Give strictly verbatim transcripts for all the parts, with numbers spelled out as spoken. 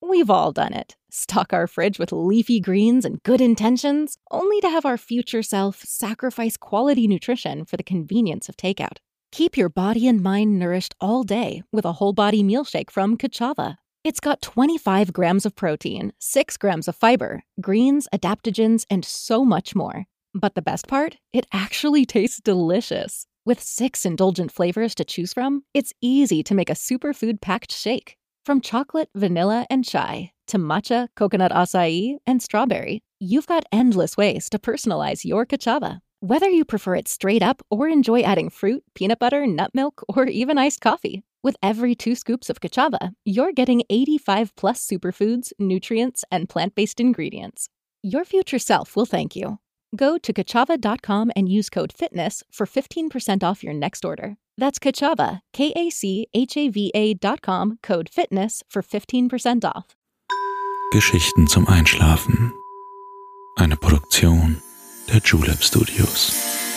We've all done it. Stock our fridge with leafy greens and good intentions, only to have our future self sacrifice quality nutrition for the convenience of takeout. Keep your body and mind nourished all day with a whole body meal shake from Kachava. It's got twenty-five grams of protein, six grams of fiber, greens, adaptogens, and so much more. But the best part? It actually tastes delicious. With six indulgent flavors to choose from, it's easy to make a superfood-packed shake. From chocolate, vanilla, and chai to matcha, coconut acai, and strawberry, you've got endless ways to personalize your Kachava. Whether you prefer it straight up or enjoy adding fruit, peanut butter, nut milk, or even iced coffee, with every two scoops of Kachava, you're getting eighty-five plus superfoods, nutrients, and plant-based ingredients. Your future self will thank you. Go to kachava dot com and use code FITNESS for fifteen percent off your next order. That's Kachava, K A C H A V A dot com, code FITNESS for fifteen percent off. Geschichten zum Einschlafen. Eine Produktion der Julep Studios.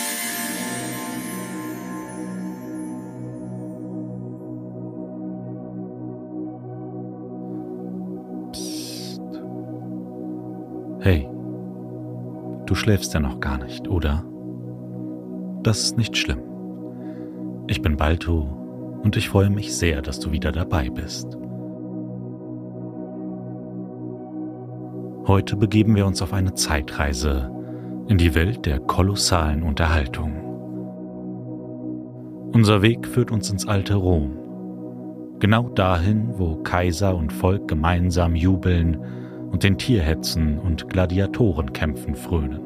Psst. Hey, du schläfst ja noch gar nicht, oder? Das ist nicht schlimm. Ich bin Balto und ich freue mich sehr, dass du wieder dabei bist. Heute begeben wir uns auf eine Zeitreise in die Welt der kolossalen Unterhaltung. Unser Weg führt uns ins alte Rom, genau dahin, wo Kaiser und Volk gemeinsam jubeln und den Tierhetzen und Gladiatorenkämpfen frönen.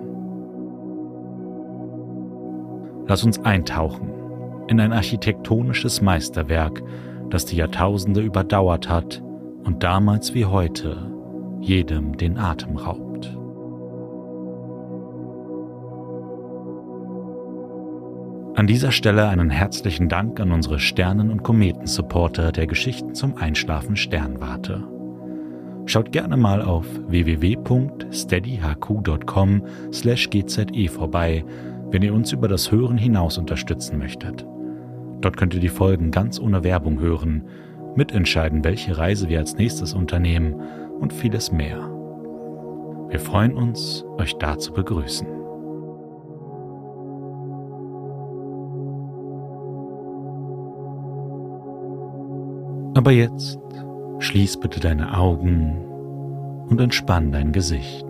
Lass uns eintauchen in ein architektonisches Meisterwerk, das die Jahrtausende überdauert hat und damals wie heute jedem den Atem raubt. An dieser Stelle einen herzlichen Dank an unsere Sternen- und Kometen-Supporter der Geschichten zum Einschlafen Sternwarte. Schaut gerne mal auf w w w punkt steady h q dot com slash g z e vorbei, wenn ihr uns über das Hören hinaus unterstützen möchtet. Dort könnt ihr die Folgen ganz ohne Werbung hören, mitentscheiden, welche Reise wir als nächstes unternehmen und vieles mehr. Wir freuen uns, euch da zu begrüßen. Aber jetzt schließ bitte deine Augen und entspann dein Gesicht.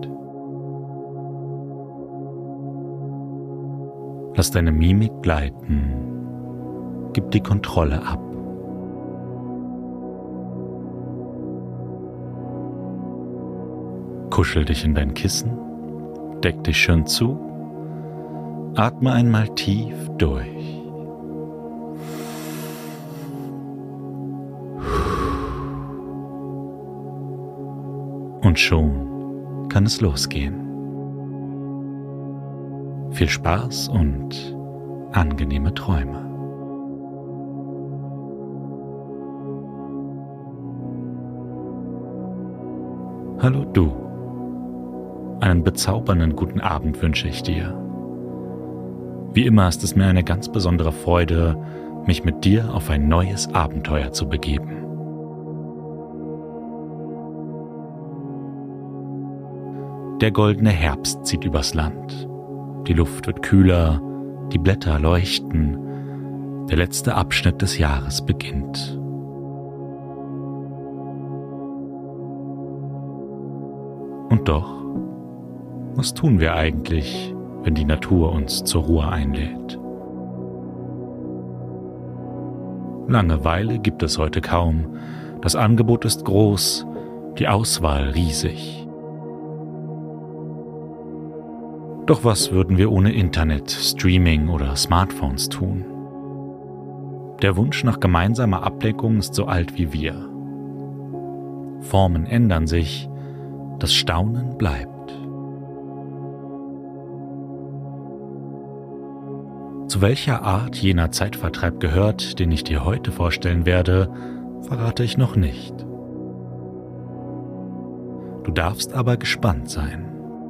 Lass deine Mimik gleiten. Gib die Kontrolle ab. Kuschel dich in dein Kissen, deck dich schön zu, atme einmal tief durch. Und schon kann es losgehen. Viel Spaß und angenehme Träume. Hallo du. Einen bezaubernden guten Abend wünsche ich dir. Wie immer ist es mir eine ganz besondere Freude, mich mit dir auf ein neues Abenteuer zu begeben. Der goldene Herbst zieht übers Land. Die Luft wird kühler, die Blätter leuchten. Der letzte Abschnitt des Jahres beginnt. Und doch, was tun wir eigentlich, wenn die Natur uns zur Ruhe einlädt? Langeweile gibt es heute kaum. Das Angebot ist groß, die Auswahl riesig. Doch was würden wir ohne Internet, Streaming oder Smartphones tun? Der Wunsch nach gemeinsamer Ablenkung ist so alt wie wir. Formen ändern sich, das Staunen bleibt. Zu welcher Art jener Zeitvertreib gehört, den ich dir heute vorstellen werde, verrate ich noch nicht. Du darfst aber gespannt sein.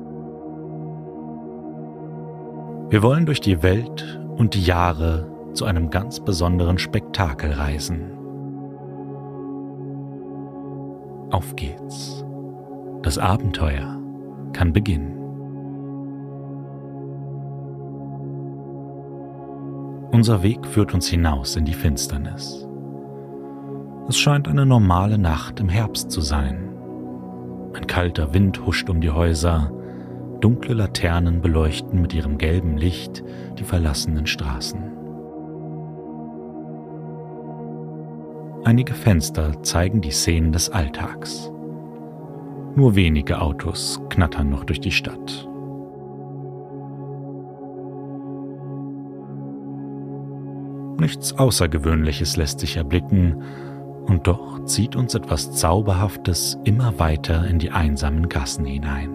Wir wollen durch die Welt und die Jahre zu einem ganz besonderen Spektakel reisen. Auf geht's. Das Abenteuer kann beginnen. Unser Weg führt uns hinaus in die Finsternis. Es scheint eine normale Nacht im Herbst zu sein. Ein kalter Wind huscht um die Häuser, dunkle Laternen beleuchten mit ihrem gelben Licht die verlassenen Straßen. Einige Fenster zeigen die Szenen des Alltags. Nur wenige Autos knattern noch durch die Stadt. Nichts Außergewöhnliches lässt sich erblicken, und doch zieht uns etwas Zauberhaftes immer weiter in die einsamen Gassen hinein.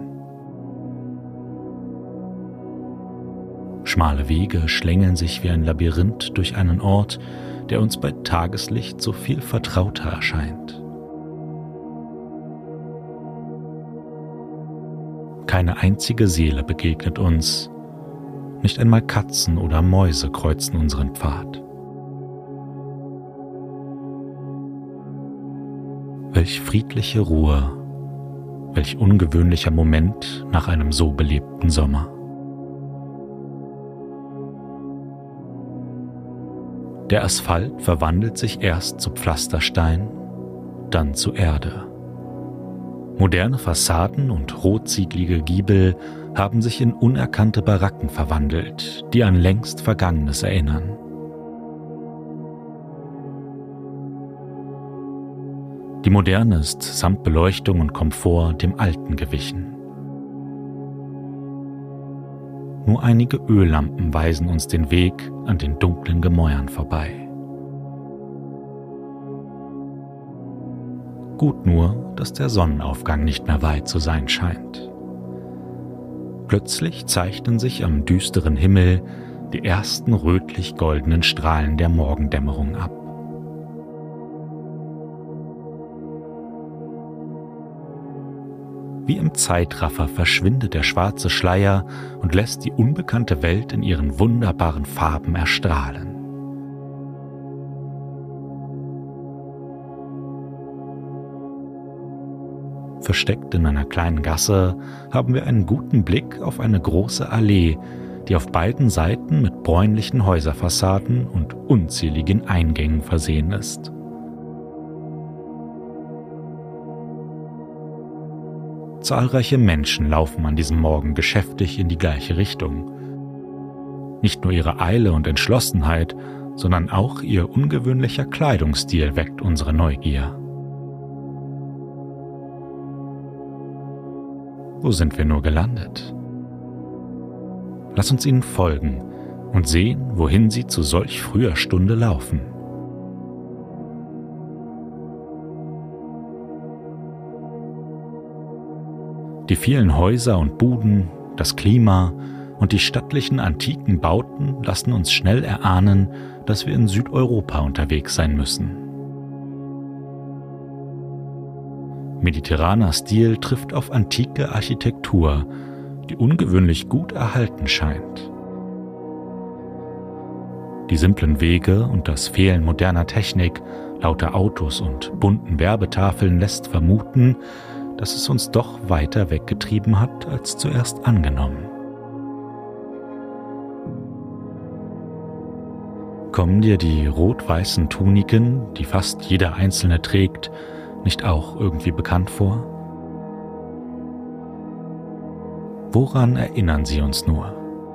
Schmale Wege schlängeln sich wie ein Labyrinth durch einen Ort, der uns bei Tageslicht so viel vertrauter erscheint. Keine einzige Seele begegnet uns, nicht einmal Katzen oder Mäuse kreuzen unseren Pfad. Welch friedliche Ruhe, welch ungewöhnlicher Moment nach einem so belebten Sommer. Der Asphalt verwandelt sich erst zu Pflasterstein, dann zu Erde. Moderne Fassaden und rotziegelige Giebel haben sich in unerkannte Baracken verwandelt, die an längst Vergangenes erinnern. Die Moderne ist samt Beleuchtung und Komfort dem Alten gewichen. Nur einige Öllampen weisen uns den Weg an den dunklen Gemäuern vorbei. Gut nur, dass der Sonnenaufgang nicht mehr weit zu sein scheint. Plötzlich zeichnen sich am düsteren Himmel die ersten rötlich-goldenen Strahlen der Morgendämmerung ab. Wie im Zeitraffer verschwindet der schwarze Schleier und lässt die unbekannte Welt in ihren wunderbaren Farben erstrahlen. Versteckt in einer kleinen Gasse haben wir einen guten Blick auf eine große Allee, die auf beiden Seiten mit bräunlichen Häuserfassaden und unzähligen Eingängen versehen ist. Zahlreiche Menschen laufen an diesem Morgen geschäftig in die gleiche Richtung. Nicht nur ihre Eile und Entschlossenheit, sondern auch ihr ungewöhnlicher Kleidungsstil weckt unsere Neugier. Wo sind wir nur gelandet? Lass uns ihnen folgen und sehen, wohin sie zu solch früher Stunde laufen. Die vielen Häuser und Buden, das Klima und die stattlichen antiken Bauten lassen uns schnell erahnen, dass wir in Südeuropa unterwegs sein müssen. Mediterraner Stil trifft auf antike Architektur, die ungewöhnlich gut erhalten scheint. Die simplen Wege und das Fehlen moderner Technik, lauter Autos und bunten Werbetafeln lässt vermuten, dass es uns doch weiter weggetrieben hat, als zuerst angenommen. Kommen dir die rot-weißen Tuniken, die fast jeder Einzelne trägt, nicht auch irgendwie bekannt vor? Woran erinnern sie uns nur?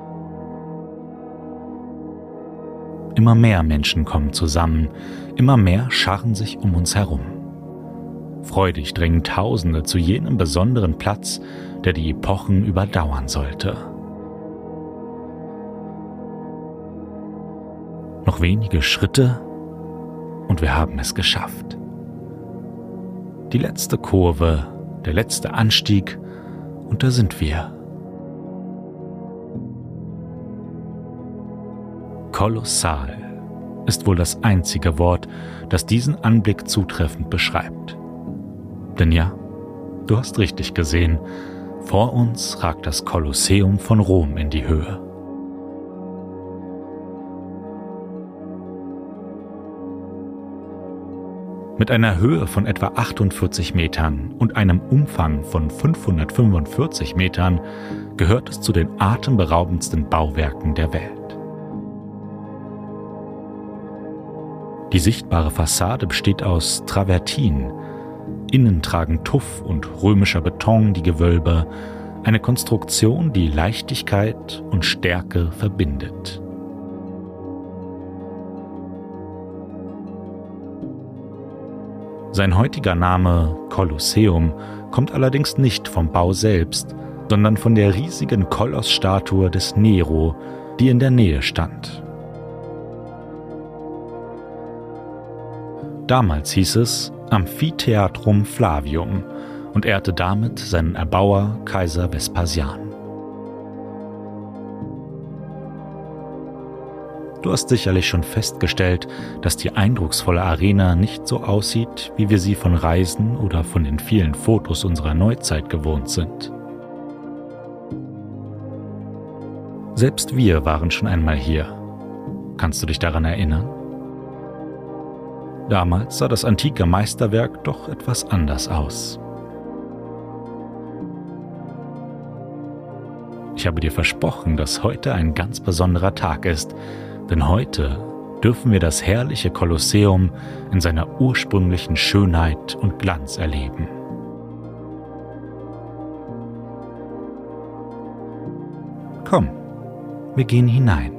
Immer mehr Menschen kommen zusammen, immer mehr scharren sich um uns herum. Freudig drängen Tausende zu jenem besonderen Platz, der die Epochen überdauern sollte. Noch wenige Schritte und wir haben es geschafft. Die letzte Kurve, der letzte Anstieg und da sind wir. Kolossal ist wohl das einzige Wort, das diesen Anblick zutreffend beschreibt. Denn ja, du hast richtig gesehen, vor uns ragt das Kolosseum von Rom in die Höhe. Mit einer Höhe von etwa achtundvierzig Metern und einem Umfang von fünfhundertfünfundvierzig Metern gehört es zu den atemberaubendsten Bauwerken der Welt. Die sichtbare Fassade besteht aus Travertin. Innen tragen Tuff und römischer Beton die Gewölbe, eine Konstruktion, die Leichtigkeit und Stärke verbindet. Sein heutiger Name Kolosseum kommt allerdings nicht vom Bau selbst, sondern von der riesigen Kolossstatue des Nero, die in der Nähe stand. Damals hieß es Amphitheatrum Flavium und ehrte damit seinen Erbauer Kaiser Vespasian. Du hast sicherlich schon festgestellt, dass die eindrucksvolle Arena nicht so aussieht, wie wir sie von Reisen oder von den vielen Fotos unserer Neuzeit gewohnt sind. Selbst wir waren schon einmal hier. Kannst du dich daran erinnern? Damals sah das antike Meisterwerk doch etwas anders aus. Ich habe dir versprochen, dass heute ein ganz besonderer Tag ist, denn heute dürfen wir das herrliche Kolosseum in seiner ursprünglichen Schönheit und Glanz erleben. Komm, wir gehen hinein.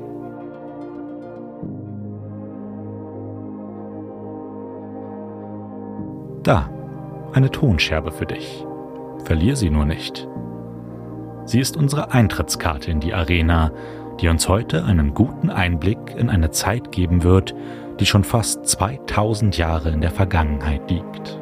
Da, eine Tonscherbe für dich. Verlier sie nur nicht. Sie ist unsere Eintrittskarte in die Arena, die uns heute einen guten Einblick in eine Zeit geben wird, die schon fast zweitausend Jahre in der Vergangenheit liegt.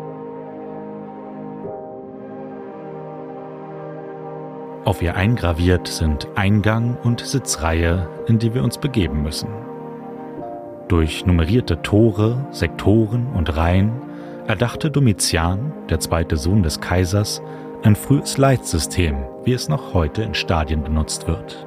Auf ihr eingraviert sind Eingang und Sitzreihe, in die wir uns begeben müssen. Durch nummerierte Tore, Sektoren und Reihen erdachte Domitian, der zweite Sohn des Kaisers, ein frühes Leitsystem, wie es noch heute in Stadien benutzt wird.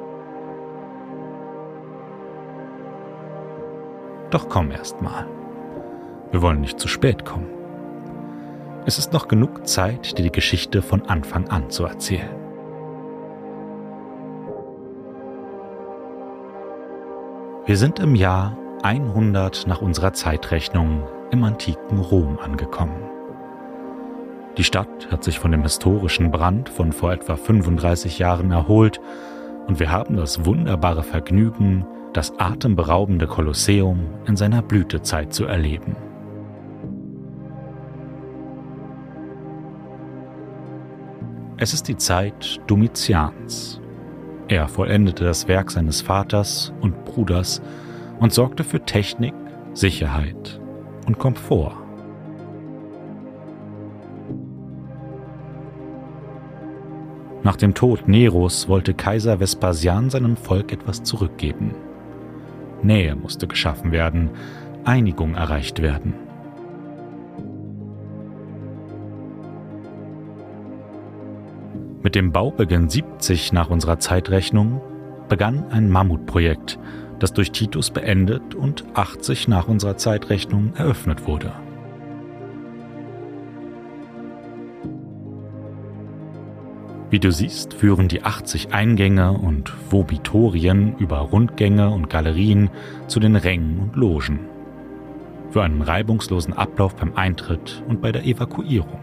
Doch komm erst mal. Wir wollen nicht zu spät kommen. Es ist noch genug Zeit, dir die Geschichte von Anfang an zu erzählen. Wir sind im Jahr hundert nach unserer Zeitrechnung im antiken Rom angekommen. Die Stadt hat sich von dem historischen Brand von vor etwa fünfunddreißig Jahren erholt und wir haben das wunderbare Vergnügen, das atemberaubende Kolosseum in seiner Blütezeit zu erleben. Es ist die Zeit Domitians. Er vollendete das Werk seines Vaters und Bruders und sorgte für Technik, Sicherheit und Komfort. Nach dem Tod Neros wollte Kaiser Vespasian seinem Volk etwas zurückgeben. Nähe musste geschaffen werden, Einigung erreicht werden. Mit dem Baubeginn siebzig nach unserer Zeitrechnung begann ein Mammutprojekt, das durch Titus beendet und achtzig nach unserer Zeitrechnung eröffnet wurde. Wie du siehst, führen die achtzig Eingänge und Vomitorien über Rundgänge und Galerien zu den Rängen und Logen. Für einen reibungslosen Ablauf beim Eintritt und bei der Evakuierung.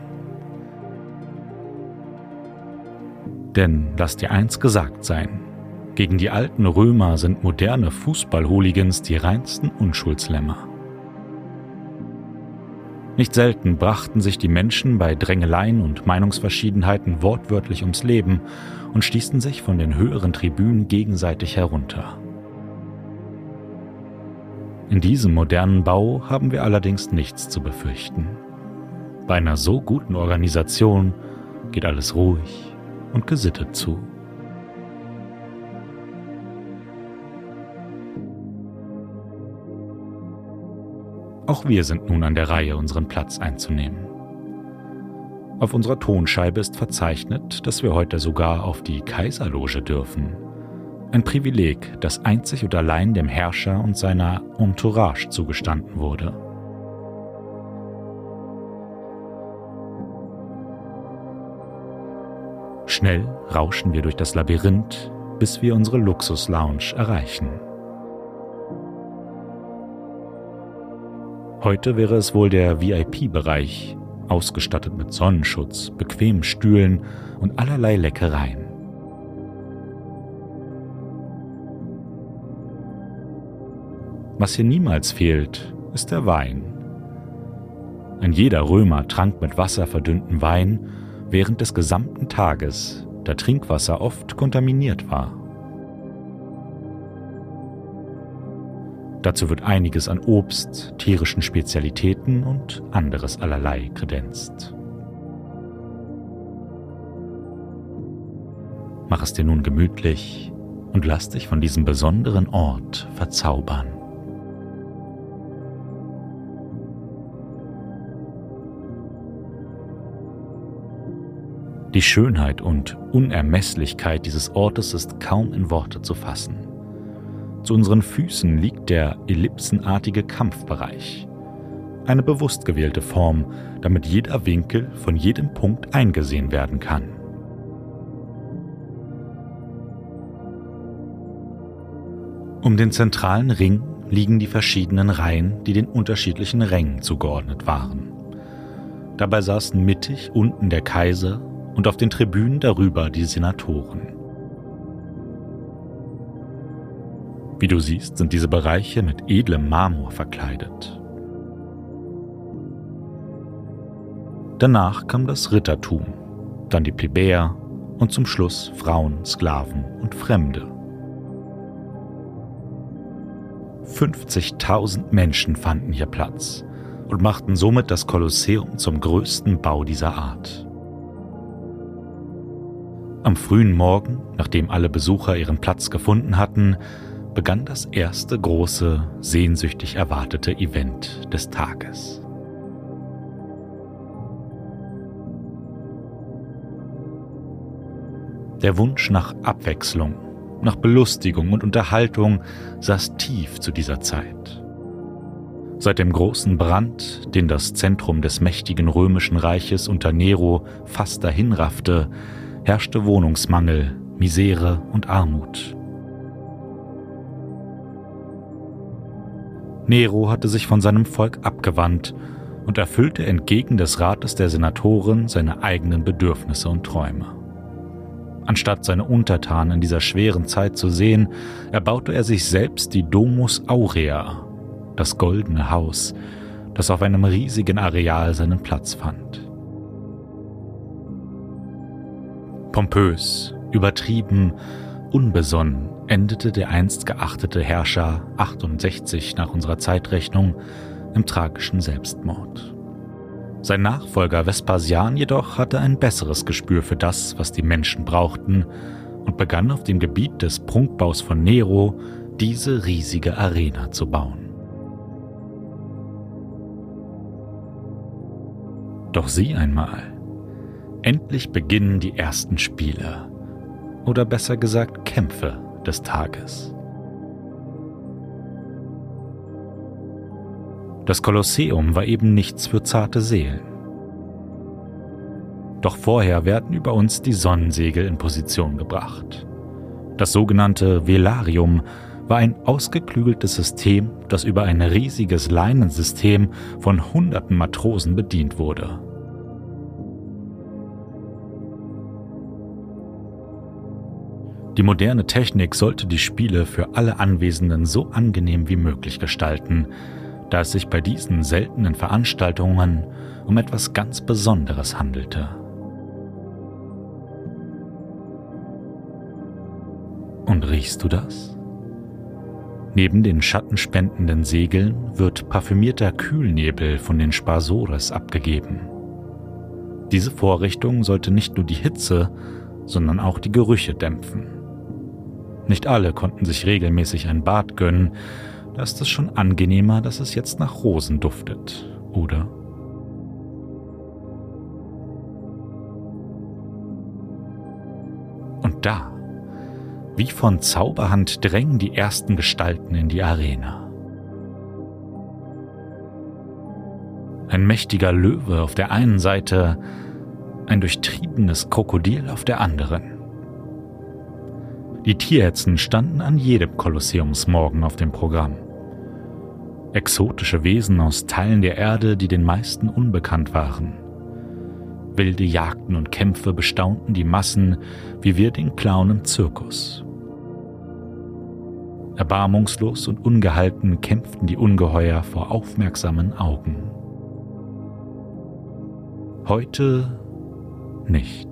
Denn lass dir eins gesagt sein, gegen die alten Römer sind moderne Fußball-Hooligans die reinsten Unschuldslämmer. Nicht selten brachten sich die Menschen bei Drängeleien und Meinungsverschiedenheiten wortwörtlich ums Leben und stießen sich von den höheren Tribünen gegenseitig herunter. In diesem modernen Bau haben wir allerdings nichts zu befürchten. Bei einer so guten Organisation geht alles ruhig und gesittet zu. Auch wir sind nun an der Reihe, unseren Platz einzunehmen. Auf unserer Tonscheibe ist verzeichnet, dass wir heute sogar auf die Kaiserloge dürfen. Ein Privileg, das einzig und allein dem Herrscher und seiner Entourage zugestanden wurde. Schnell rauschen wir durch das Labyrinth, bis wir unsere Luxus-Lounge erreichen. Heute wäre es wohl der V I P-Bereich, ausgestattet mit Sonnenschutz, bequemen Stühlen und allerlei Leckereien. Was hier niemals fehlt, ist der Wein. Ein jeder Römer trank mit Wasser verdünnten Wein während des gesamten Tages, da Trinkwasser oft kontaminiert war. Dazu wird einiges an Obst, tierischen Spezialitäten und anderes allerlei kredenzt. Mach es dir nun gemütlich und lass dich von diesem besonderen Ort verzaubern. Die Schönheit und Unermesslichkeit dieses Ortes ist kaum in Worte zu fassen. Zu unseren Füßen liegt der ellipsenartige Kampfbereich. Eine bewusst gewählte Form, damit jeder Winkel von jedem Punkt eingesehen werden kann. Um den zentralen Ring liegen die verschiedenen Reihen, die den unterschiedlichen Rängen zugeordnet waren. Dabei saßen mittig unten der Kaiser und auf den Tribünen darüber die Senatoren. Wie du siehst, sind diese Bereiche mit edlem Marmor verkleidet. Danach kam das Rittertum, dann die Plebejer und zum Schluss Frauen, Sklaven und Fremde. fünfzigtausend Menschen fanden hier Platz und machten somit das Kolosseum zum größten Bau dieser Art. Am frühen Morgen, nachdem alle Besucher ihren Platz gefunden hatten, begann das erste große, sehnsüchtig erwartete Event des Tages. Der Wunsch nach Abwechslung, nach Belustigung und Unterhaltung saß tief zu dieser Zeit. Seit dem großen Brand, den das Zentrum des mächtigen römischen Reiches unter Nero fast dahinraffte, herrschte Wohnungsmangel, Misere und Armut. Nero hatte sich von seinem Volk abgewandt und erfüllte entgegen des Rates der Senatoren seine eigenen Bedürfnisse und Träume. Anstatt seine Untertanen in dieser schweren Zeit zu sehen, erbaute er sich selbst die Domus Aurea, das goldene Haus, das auf einem riesigen Areal seinen Platz fand. Pompös, übertrieben, unbesonnen endete der einst geachtete Herrscher achtundsechzig nach unserer Zeitrechnung im tragischen Selbstmord. Sein Nachfolger Vespasian jedoch hatte ein besseres Gespür für das, was die Menschen brauchten, und begann auf dem Gebiet des Prunkbaus von Nero diese riesige Arena zu bauen. Doch sieh einmal, endlich beginnen die ersten Spiele, oder besser gesagt Kämpfe des Tages. Das Kolosseum war eben nichts für zarte Seelen. Doch vorher werden über uns die Sonnensegel in Position gebracht. Das sogenannte Velarium war ein ausgeklügeltes System, das über ein riesiges Leinensystem von hunderten Matrosen bedient wurde. Die moderne Technik sollte die Spiele für alle Anwesenden so angenehm wie möglich gestalten, da es sich bei diesen seltenen Veranstaltungen um etwas ganz Besonderes handelte. Und riechst du das? Neben den schattenspendenden Segeln wird parfümierter Kühlnebel von den Sparsores abgegeben. Diese Vorrichtung sollte nicht nur die Hitze, sondern auch die Gerüche dämpfen. Nicht alle konnten sich regelmäßig ein Bad gönnen, da ist es schon angenehmer, dass es jetzt nach Rosen duftet, oder? Und da, wie von Zauberhand, drängen die ersten Gestalten in die Arena. Ein mächtiger Löwe auf der einen Seite, ein durchtriebenes Krokodil auf der anderen. Die Tierhetzen standen an jedem Kolosseumsmorgen auf dem Programm. Exotische Wesen aus Teilen der Erde, die den meisten unbekannt waren. Wilde Jagden und Kämpfe bestaunten die Massen, wie wir den Clown im Zirkus. Erbarmungslos und ungehalten kämpften die Ungeheuer vor aufmerksamen Augen. Heute nicht.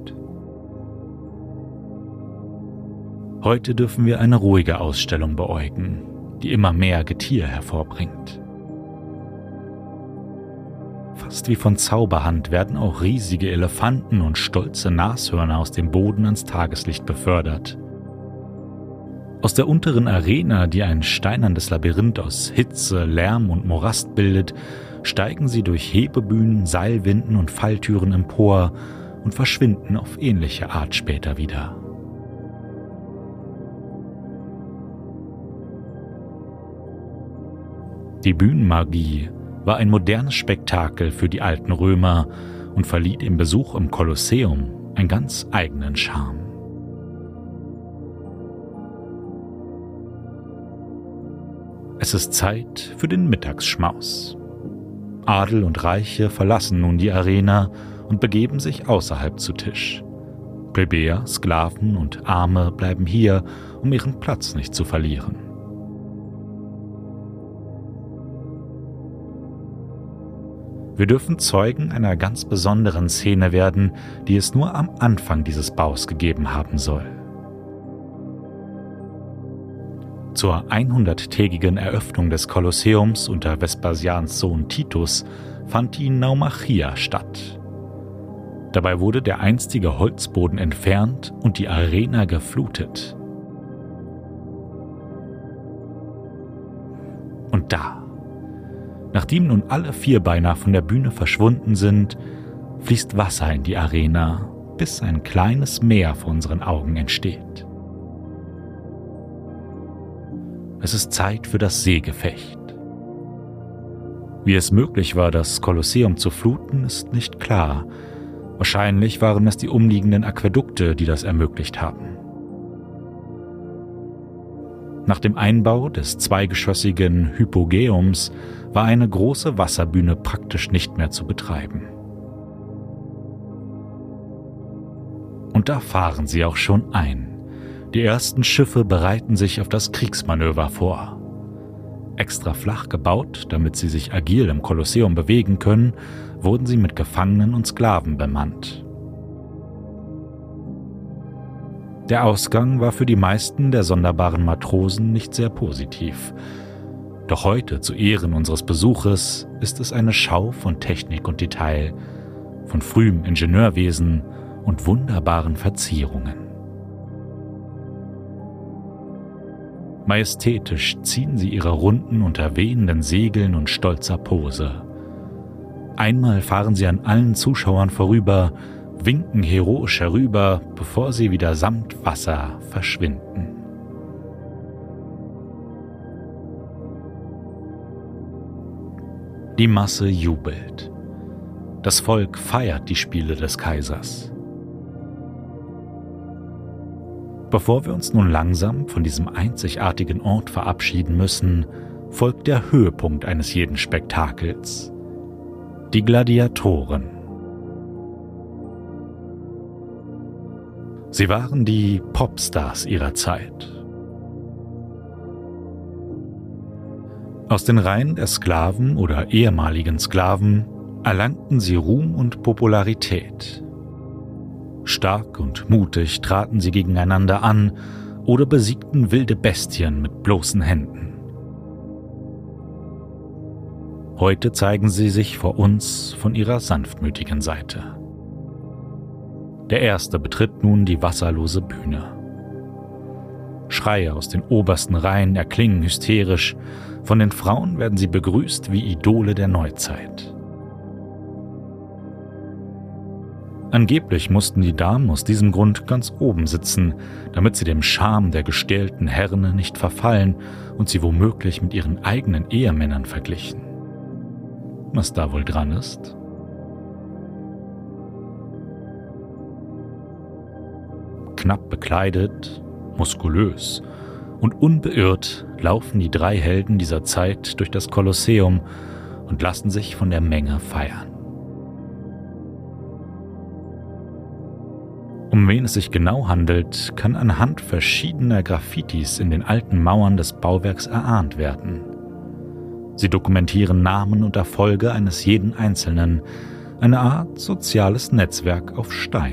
Heute dürfen wir eine ruhige Ausstellung beäugen, die immer mehr Getier hervorbringt. Fast wie von Zauberhand werden auch riesige Elefanten und stolze Nashörner aus dem Boden ans Tageslicht befördert. Aus der unteren Arena, die ein steinernes Labyrinth aus Hitze, Lärm und Morast bildet, steigen sie durch Hebebühnen, Seilwinden und Falltüren empor und verschwinden auf ähnliche Art später wieder. Die Bühnenmagie war ein modernes Spektakel für die alten Römer und verlieh dem Besuch im Kolosseum einen ganz eigenen Charme. Es ist Zeit für den Mittagsschmaus. Adel und Reiche verlassen nun die Arena und begeben sich außerhalb zu Tisch. Plebejer, Sklaven und Arme bleiben hier, um ihren Platz nicht zu verlieren. Wir dürfen Zeugen einer ganz besonderen Szene werden, die es nur am Anfang dieses Baus gegeben haben soll. Zur hunderttägigen Eröffnung des Kolosseums unter Vespasians Sohn Titus fand die Naumachia statt. Dabei wurde der einstige Holzboden entfernt und die Arena geflutet. Und da, nachdem nun alle Vierbeiner von der Bühne verschwunden sind, fließt Wasser in die Arena, bis ein kleines Meer vor unseren Augen entsteht. Es ist Zeit für das Seegefecht. Wie es möglich war, das Kolosseum zu fluten, ist nicht klar. Wahrscheinlich waren es die umliegenden Aquädukte, die das ermöglicht haben. Nach dem Einbau des zweigeschossigen Hypogeums war eine große Wasserbühne praktisch nicht mehr zu betreiben. Und da fahren sie auch schon ein. Die ersten Schiffe bereiten sich auf das Kriegsmanöver vor. Extra flach gebaut, damit sie sich agil im Kolosseum bewegen können, wurden sie mit Gefangenen und Sklaven bemannt. Der Ausgang war für die meisten der sonderbaren Matrosen nicht sehr positiv. Doch heute, zu Ehren unseres Besuches, ist es eine Schau von Technik und Detail, von frühem Ingenieurwesen und wunderbaren Verzierungen. Majestätisch ziehen sie ihre Runden unter wehenden Segeln und stolzer Pose. Einmal fahren sie an allen Zuschauern vorüber, winken heroisch herüber, bevor sie wieder samt Wasser verschwinden. Die Masse jubelt. Das Volk feiert die Spiele des Kaisers. Bevor wir uns nun langsam von diesem einzigartigen Ort verabschieden müssen, folgt der Höhepunkt eines jeden Spektakels: die Gladiatoren. Sie waren die Popstars ihrer Zeit. Aus den Reihen der Sklaven oder ehemaligen Sklaven erlangten sie Ruhm und Popularität. Stark und mutig traten sie gegeneinander an oder besiegten wilde Bestien mit bloßen Händen. Heute zeigen sie sich vor uns von ihrer sanftmütigen Seite. Der Erste betritt nun die wasserlose Bühne. Schreie aus den obersten Reihen erklingen hysterisch, von den Frauen werden sie begrüßt wie Idole der Neuzeit. Angeblich mussten die Damen aus diesem Grund ganz oben sitzen, damit sie dem Charme der gestählten Herren nicht verfallen und sie womöglich mit ihren eigenen Ehemännern verglichen. Was da wohl dran ist? Knapp bekleidet, muskulös und unbeirrt laufen die drei Helden dieser Zeit durch das Kolosseum und lassen sich von der Menge feiern. Um wen es sich genau handelt, kann anhand verschiedener Graffitis in den alten Mauern des Bauwerks erahnt werden. Sie dokumentieren Namen und Erfolge eines jeden Einzelnen, eine Art soziales Netzwerk auf Stein.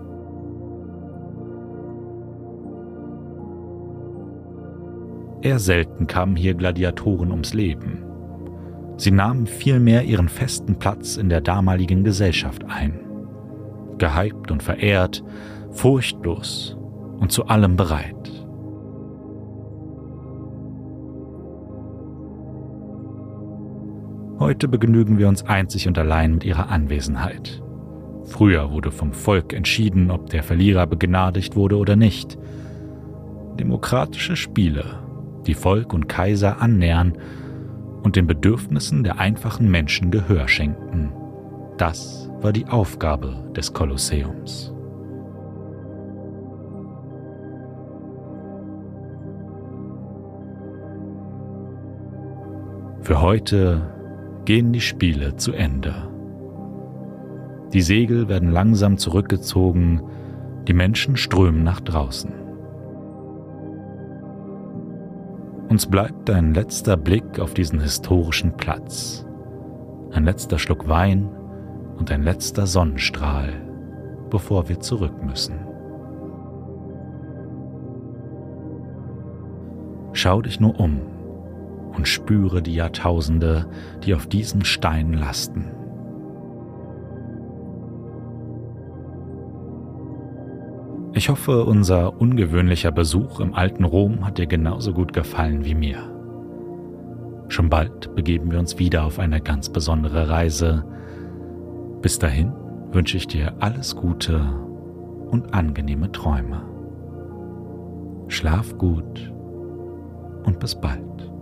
Eher selten kamen hier Gladiatoren ums Leben. Sie nahmen vielmehr ihren festen Platz in der damaligen Gesellschaft ein. Gehypt und verehrt, furchtlos und zu allem bereit. Heute begnügen wir uns einzig und allein mit ihrer Anwesenheit. Früher wurde vom Volk entschieden, ob der Verlierer begnadigt wurde oder nicht. Demokratische Spiele, die Volk und Kaiser annähern und den Bedürfnissen der einfachen Menschen Gehör schenken. Das war die Aufgabe des Kolosseums. Für heute gehen die Spiele zu Ende. Die Segel werden langsam zurückgezogen, die Menschen strömen nach draußen. Uns bleibt ein letzter Blick auf diesen historischen Platz, ein letzter Schluck Wein und ein letzter Sonnenstrahl, bevor wir zurück müssen. Schau dich nur um und spüre die Jahrtausende, die auf diesen Steinen lasten. Ich hoffe, unser ungewöhnlicher Besuch im alten Rom hat dir genauso gut gefallen wie mir. Schon bald begeben wir uns wieder auf eine ganz besondere Reise. Bis dahin wünsche ich dir alles Gute und angenehme Träume. Schlaf gut und bis bald.